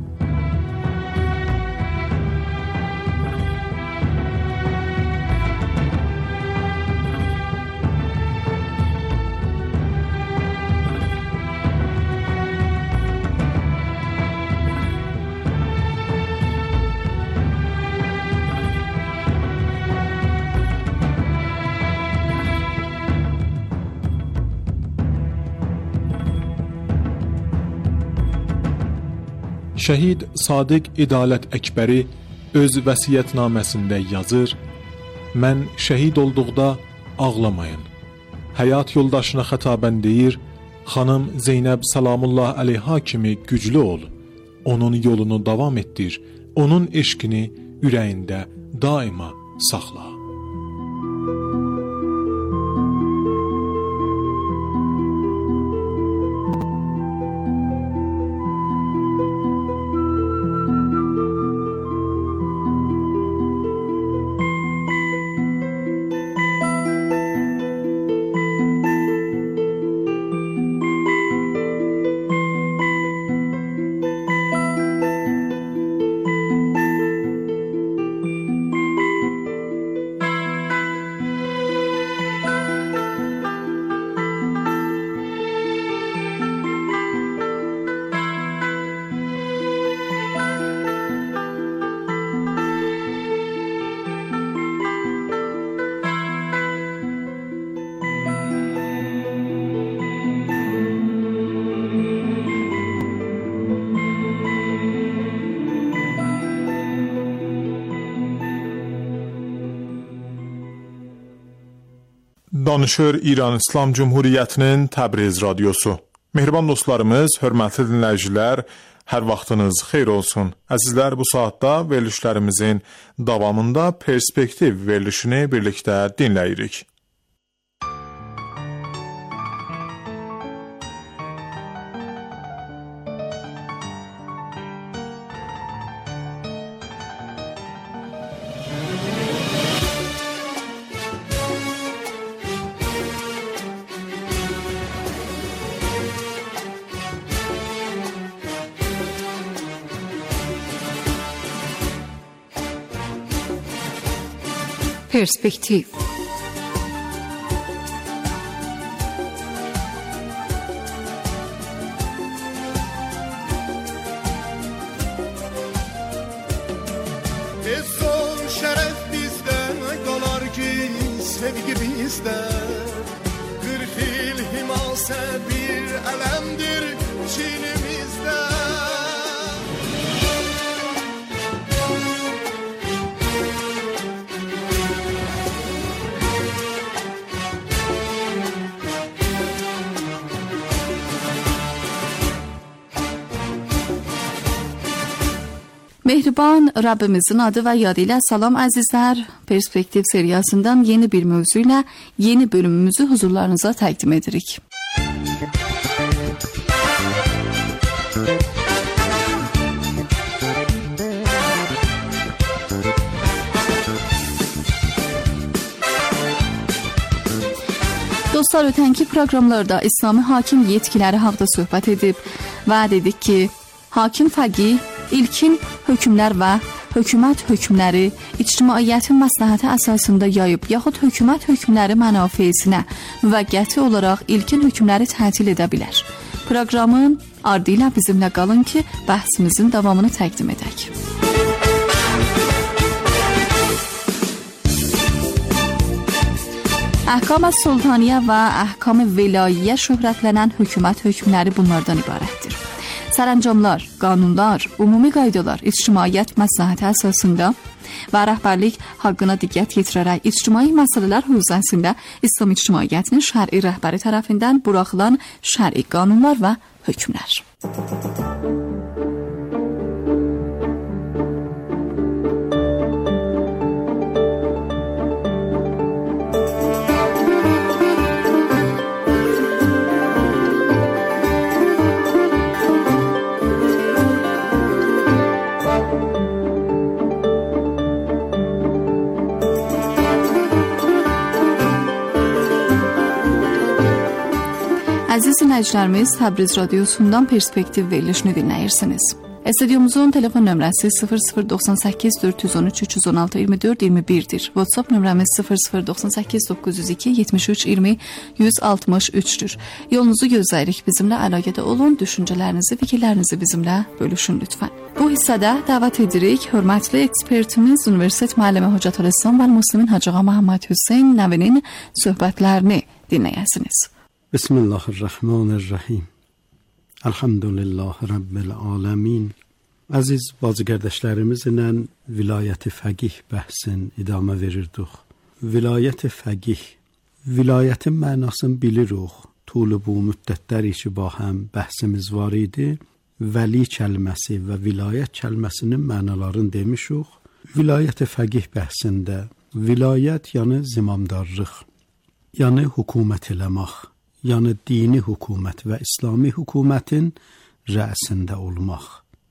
Şəhid Sadiq İdalət Əkbəri öz vəsiyyətnaməsində yazır: "Mən şəhid olduqda ağlamayın." Həyat yoldaşına xətabən deyir: "Xanım Zeynəb salamullah əleyha kimi güclü ol. Onun yolunu davam etdir. Onun eşqini ürəyində daima saxla." Danışır İran İslam Cumhuriyyətinin Təbriz radiosu. Mehriban dostlarımız, hörmətli dinləyicilər, hər vaxtınız xeyir olsun. Əzizlər, bu saatda verilişlərimizin davamında perspektiv verilişini birlikdə dinləyirik. Perspektiv. Son şeref bizden kalar ki sevgi bizden. Kırk yıl himase bir elemdir çilimizde. Mehriban Rabbimizin adı ve yadıyla salam azizler. Perspektiv seriyasından yeni bir mövzuyla yeni bölümümüzü huzurlarınıza təqdim edirik. Dostlar, ötənki proqramlarda İslami hakim yetkiləri haqda söhbət edib və dedik ki, hakim fəqih ilkin hökmlər və hökumət hökmləri ictimaiyyətin məsləhəti əsasında yayıb yaxud hökumət hökmləri mənafesinə müvəqqəti olaraq ilkin hökmləri tətil edə bilər. Proqramın ardı ilə bizimlə qalın ki, bəhsimizin davamını təqdim edək. Əhkam sultaniyə və əhkam velayiyyə şöhrətlənən hökumət hökmləri bunlardan ibarətdir. Sərəncamlar, qanunlar, ümumi qaydalar ictimaiyyət məsləhəti əsasında və rəhbərlik haqqına diqqət yetirərək ictimai məsələlər hövzəsində İslam ictimaiyyətinin şər'i rəhbəri tərəfindən buraxılan şər'i qanunlar və hökmlər. Əziz dinləyicilərimiz, Təbriz radiosundan perspektiv verilişini dinləyirsiniz. Studyomuzun telefon nömrəsi sıfır sıfır doxsan səkkiz dörd yüz on üç üç yüz on altı iyirmi dörd iyirmi birdir. WhatsApp nömrəmiz sıfır sıfır doxsan səkkiz doqquz yüz iki yetmiş üç iyirmi yüz altmış üçdür. Yolunuzu gözləyirik, bizimlə əlaqədə olun, düşüncələrinizi, fikirlərinizi bizimlə bölüşün lütfən. Bu hissədə dəvət edirik hörmətli ekspertimiz Universitet müəllimi Hocatül İslam və Müslimin Hacı Ağa Məhəmməd Hüseyn Nəvinin söhbətlərini dinləyəsiniz. Bismillahirrahmanirrahim. Elhamdülillah Rabbil alemin. Əziz bazı qardaşlarımızla vilayət-i fəqih bəhsin idamə verirdik. Vilayət-i fəqih, vilayətin mənasını bilirik. Tulu bu müddətlər içi ba həm bəhsimiz var idi. Vəli kəlməsi və vilayət kəlməsinin mənalarını demişik. Vilayət-i fəqih bəhsində vilayət yəni zimamdarlıq, yəni hökumət eləmək, yəni dini hökumət və İslami hökumətin rəisində olmaq.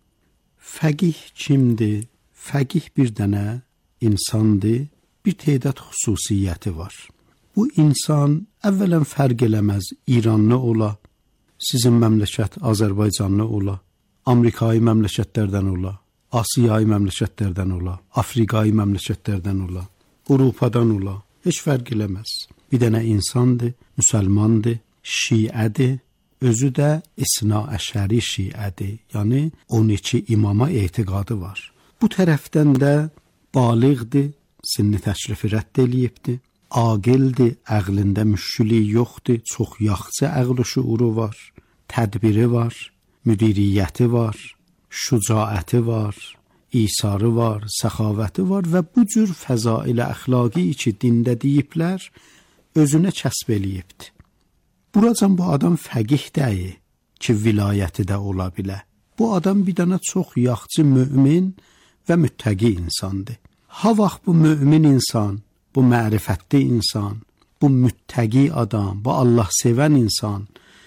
Fəqih kimdir? Fəqih bir dənə insandır, bir tədad xüsusiyyəti var. Bu insan əvvələn fərq eləməz İranlı ola, sizin məmləkət Azərbaycanlı ola, Amerikayı məmləkətlərdən ola, Asiyayı məmləkətlərdən ola, Afrikayı məmləkətlərdən ola, Avropadan ola, heç fərq eləməz. Bir dənə insandır, müsəlmandır, şiədir, özü də İsna əşəri şiədir, yəni on iki imama etiqadı var. Bu tərəfdən də baliqdir, sinni təşrifi rədd eləyibdir, aqildir, əqlində müşkülü yoxdur, çox yaxşı əql şuuru var, tədbiri var, müdiriyyəti var, şücaəti var, İsarı var, səxavəti var və bu cür fəzailə əxlaqi ki dində deyiblər, özünə kəsb eləyibdir. Buracan bu adam fəqih deyil ki, vilayəti də ola bilə. Bu adam bir dənə çox yaxşı mömin və müttəqi insandır. Ha vaxt bu mömin insan, bu mərifətli insan, bu müttəqi adam, bu Allah sevən insan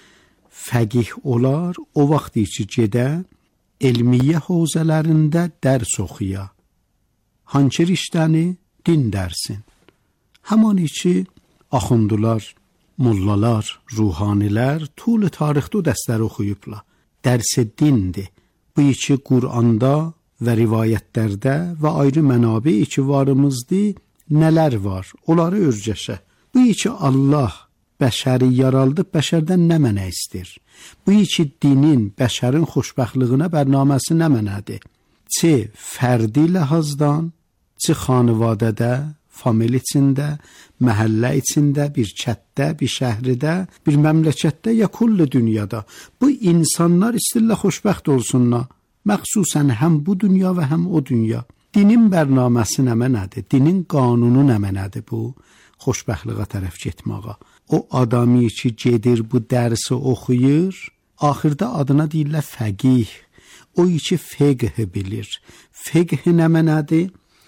fəqih olar, o vaxt ki gedə elmiyyə hövzələrində dərs oxuya. Hançer işdəni din dərsin. Həman ki axundular, mullalar, ruhanilər tul tarixdə dərslər oxuyublar. Dərsi dindir. Bu iki Quranda və rivayətlərdə və ayrı mənabə iki varımızdır, nələr var, onları örgəşə. Bu iki Allah bəşəri yaraldı, bəşərdən nə mənə istir? Bu iki dinin bəşərin xoşbəxtliyinə bərnaməsi nə mənədir? Çi fərdi ləhazdan, çi xanivadədə, famil içində, məhəllə içində, bir kətdə, bir şəhridə, bir məmləkətdə ya kulli dünyada bu insanlar istirlə xoşbəxt olsunlar. Məxsusən həm bu dünya və həm o dünya. Dinin bərnaməsi nə mənədir? Dinin qanunu nə mənədir bu? Xoşbəxtliyə tərəf getməyə. O adamı ki gedir bu dərsi oxuyur, axırda adına deyirlər fəqih. O ki fiqh bilir. Fiqh nə mənədir?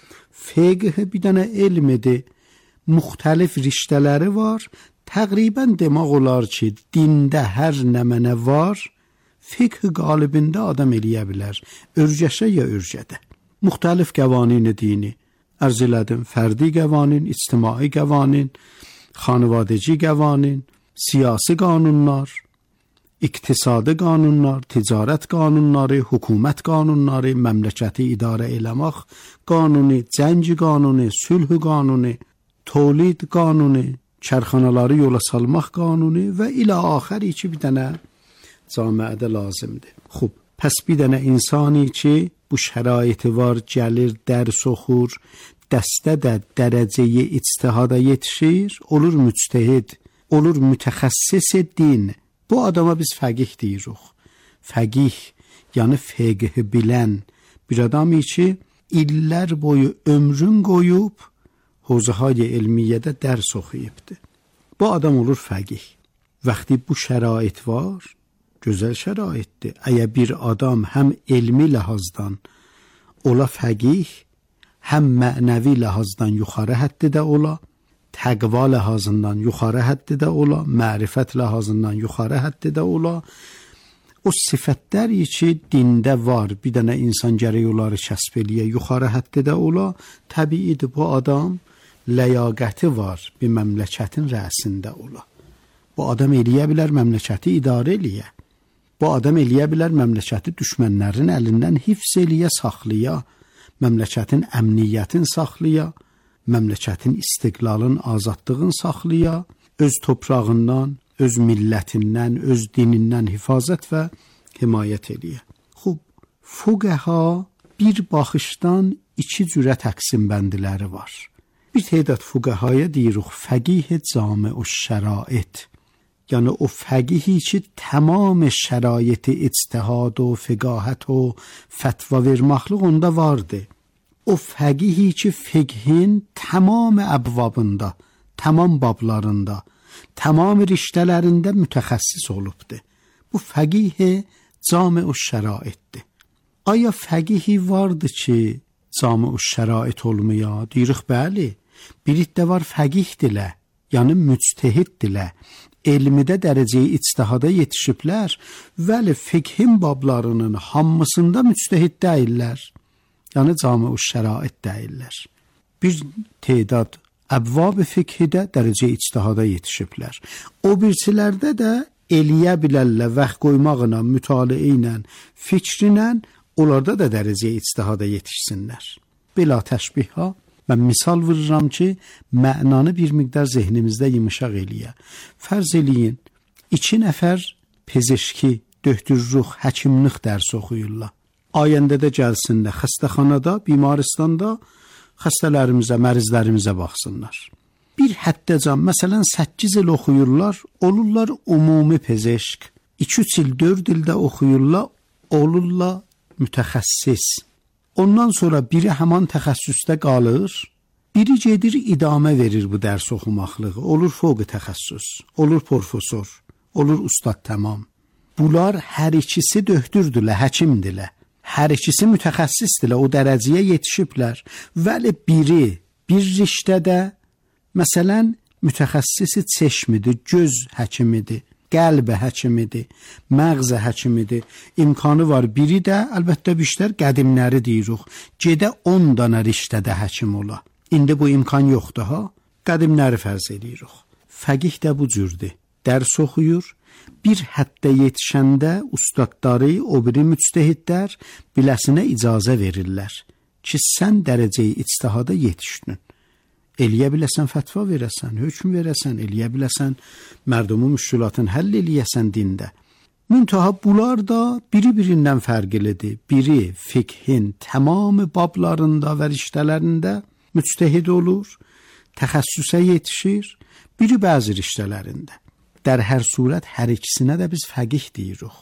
Fiqh bir dənə elmidir. Müxtəlif riştələri var. Təqribən demək olar ki, dində hər nə mənə var, fiqh qalibində adam eləyə bilər. Örgəşə ya örgədə. Müxtəlif qəvanin dini. Ərz elədim, fərdi qəvanin, ictimai qəvanin, xanivadəci qəvanin, siyasi qanunlar, iqtisadi qanunlar, ticarət qanunları, hökumət qanunları, məmləkəti idarə eləmək qanunu, cəng qanunu, sülh qanunu, tolid qanunu, çərxanaları yola salmaq qanunu və ilə axəri ki, bir dənə camiədə lazımdır. Xub, pəs bir dənə insani ki, bu şəraiti var, gəlir, dərs oxur, dəstə də dərəcəyə ictihada yetişir, olur müctehid, olur mütəxəssis din. Bu adama biz fəqih deyirik. Fəqih, yəni fiqh bilən bir adamı ki, illər boyu ömrün qoyub, hozəhay elmiyyədə dərs oxuyubdur. Bu adam olur fəqih. Vaxtı bu şərait var, gözəl şəraitdir. Əgər bir adam həm elmi ləhazdan ola fəqih, həm mənəvi ləhazdan yuxarı həddidə ola, təqva ləhazından yuxarı həddidə ola, mərifət ləhazından yuxarı həddidə ola, o sifətlər ki, dində var, bir dənə insan gərək onları kəsb eləyə, yuxarı həddidə ola, təbiidir bu adam ləyaqəti var, bir məmləkətin rəsində ola. Bu adam eləyə bilər məmləkəti idarə eləyə. Bu adam eləyə bilər məmləkəti düşmənlərin əlindən hifz eləyə, saxlaya, məmləkətin əmniyyətin saxlaya, məmləkətin istiqlalın, azadlığın saxlaya, öz toprağından, öz millətindən, öz dinindən hifazət və himayət eləyə. Xub, fuqəha bir baxışdan iki cürə təqsim bəndiləri var. Bir təhdət fuqəhaya deyirik fəqih cami o şərait. Yəni o fəqihi ki, tamam şəraiti ictihad و فقاهت و فتوا verməklik onda vardı. O fəqihi ki, fiqhin tamam əbvabında, tamam bablarında, tamam riştələrində mütəxəssis olubdu. Bu fəqih cami o şəraitdir. Aya fəqihi vardı ki, cami o şərait olmaya? Deyirik bəli. Birit də var fəqihdilə, yəni müctehiddilə. Elmidə dərəcəyə ictihada yetişiblər, vəli fiqhin bablarının hamısında müctehid deyirlər. Yəni cami o şərait deyirlər. Bir tədad əbvab fiqhidə dərəcəyə ictihada yetişiblər. O birçilərdə də eləyə bilərlər vaxt qoymaqla, mütaliə ilə, fikrinlə, onlarda da dərəcəyə ictihada yetişsinlər. Belə təşbihha mən misal vururam ki, mənanı bir miqdar zehnimizdə yumuşaq eləyə. Fərz eləyin, iki nəfər pezeşki, döktürruq, həkimlik dərs oxuyurlar. Ayəndə də gəlsinlər, xəstəxanada, bimaristanda xəstələrimizə, mərizlərimizə baxsınlar. Bir həddəcan, məsələn, səkkiz il oxuyurlar, olurlar ümumi pezeşk. iki üç il, dörd ildə oxuyurlar, olurlar mütəxəssis. Ondan sonra biri həman təxəssüsdə qalır, biri gedir idamə verir bu dərs oxumaqlığı. Olur fövqi təxəssüs, olur profesor, olur ustad tamam. Bunlar hər ikisi döktürdülər, həkimdilər. Hər ikisi mütəxəssisdirlər, o dərəcəyə yetişiblər. Vəli biri bir riştədə, məsələn, mütəxəssisi çeşmidir, göz həkimidir, qəlb həkimidir, məğz həkimidir. İmkanı var. Biri də əlbəttə bişlər qədimləri deyirik. Gedə on dana riştədə həkim ola. İndi bu imkan yoxdur ha. Qədimləri fərz edirik. Fəqih də bu cürdür. Dərs oxuyur. Bir həddə yetişəndə ustadları, o biri müctehidlər biləsinə icazə verirlər ki, sən dərəcəyi ictihada yetişdin. Eləyə biləsən fətva verəsən, hökm verəsən, eləyə biləsən mərdumu müşkülatın həll eləyəsən dində. Müntaha bunlar da biri-birindən fərqlidir. Biri fiqhin tamam bablarında və riştələrində müctehid olur, təxəssüsə yetişir, biri bəzi riştələrində. در hər surət hər ikisinə də biz fəqih deyirik.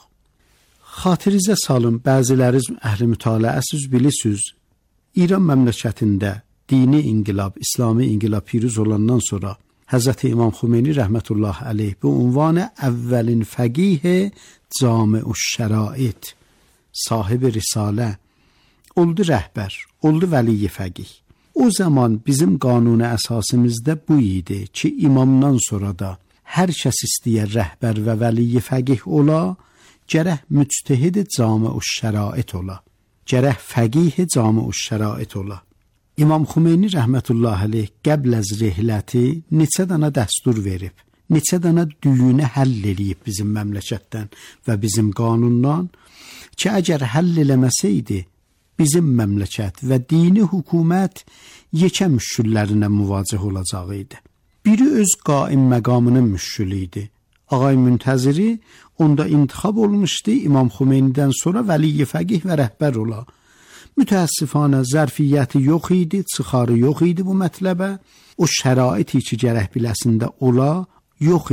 Xatirizə salın, bəziləriz əhli mütaliəsiz bilisiz, İran məmləkətində dini inqilab, İslami inqilab pirüz olandan sonra Həzrəti İmam Xümeyni rəhmətullah əleyh bu unvanı əvvəlin fəqih cami-ü şərait, sahibi risalə, oldu rəhbər, oldu vəliyi fəqih. O zaman bizim qanuni əsasımızda bu idi ki, imamdan sonra da hər kəs istəyər rəhbər və vəliyi fəqih ola, gərək müctehid cami-ü şərait ola, gərək fəqih cami-ü şərait ola. İmam Xümeyni rəhmətullah əleyh qəbl az rihləti neçə dana dəstur verib. neçə dənə düyünə həll eləyib bizim məmləkətdən və bizim qanundan ki, əgər həll eləməsəydi, bizim məmləkət və dini hökumət yekə müşküllərinə müvacih olacaq idi. Biri öz qaim məqamının müşkülü idi. Ağay Müntəziri onda intixab olmuşdu, İmam Xümeynidən sonra vəli fəqih və rəhbər ola. Mütəəssifanə zərfiyyəti yox idi, çıxarı yox idi bu mətləbə. O şəraiti ki, gərək biləsində ola, yox